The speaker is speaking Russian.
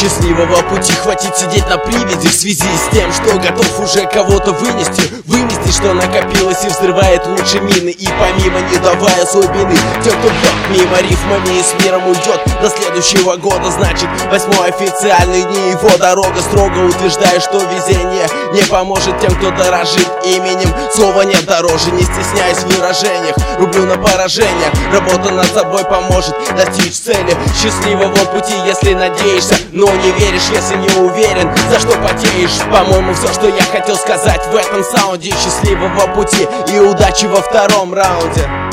Счастливого пути, хватит сидеть на привязи в связи с тем, что готов уже кого-то вынести, что накопилось и взрывает лучше мины, и помимо не давая особенный тем, кто бьет мимо рифмами и с миром уйдет до следующего года. Значит, 8-й официальный дни его дорога, строго утверждаю, что везение не поможет тем, кто дорожит именем. Слова нет дороже, не стесняясь в выражениях, рублю на поражение. Работа над собой поможет достичь цели счастливого пути, если надеешься, но не веришь, если не уверен, за что потеешь. По-моему, все, что я хотел сказать в этом саунде. Счастливого пути и удачи во втором раунде.